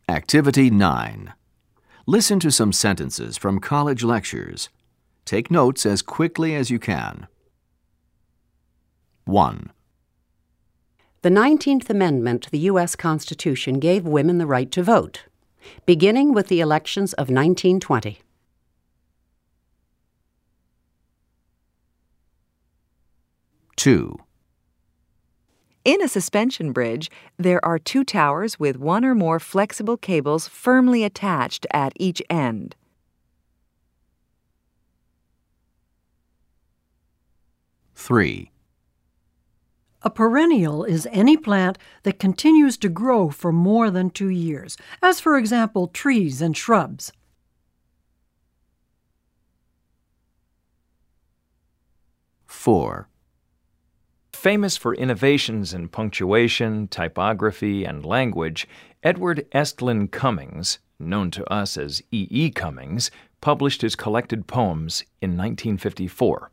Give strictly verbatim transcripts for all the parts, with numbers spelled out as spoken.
Activity nine. Listen to some sentences from college lectures. Take notes as quickly as you can. one. The nineteenth Amendment to the U S Constitution gave women the right to vote, beginning with the elections of nineteen twenty. two. In a suspension bridge, there are two towers with one or more flexible cables firmly attached at each end. three. A perennial is any plant that continues to grow for more than two years, as for example trees and shrubs. four. Famous for innovations in punctuation, typography, and language, Edward Estlin Cummings, known to us as E E. Cummings, published his collected poems in nineteen fifty-four.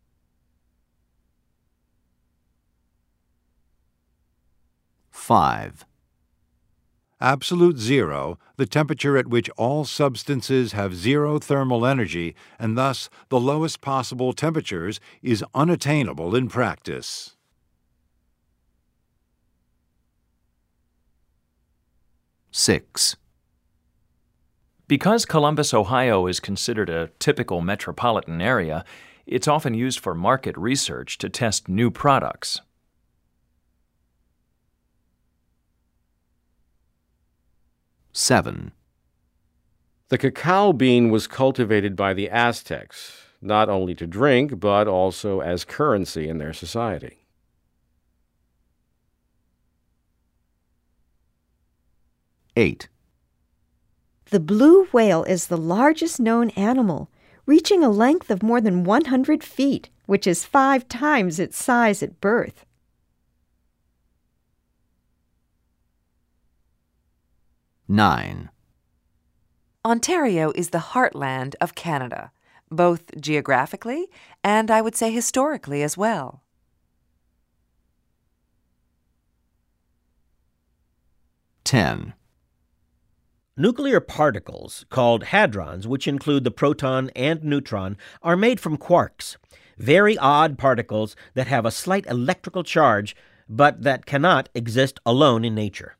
five. Absolute zero, the temperature at which all substances have zero thermal energy, and thus the lowest possible temperatures, is unattainable in practice. six. Because Columbus, Ohio is considered a typical metropolitan area, it's often used for market research to test new products. seven. The cacao bean was cultivated by the Aztecs, not only to drink, but also as currency in their society. eight. The blue whale is the largest known animal, reaching a length of more than one hundred feet, which is five times its size at birth. nine. Ontario is the heartland of Canada, both geographically and I would say historically as well. ten. Nuclear particles, called hadrons, which include the proton and neutron, are made from quarks, very odd particles that have a slight electrical charge, but that cannot exist alone in nature.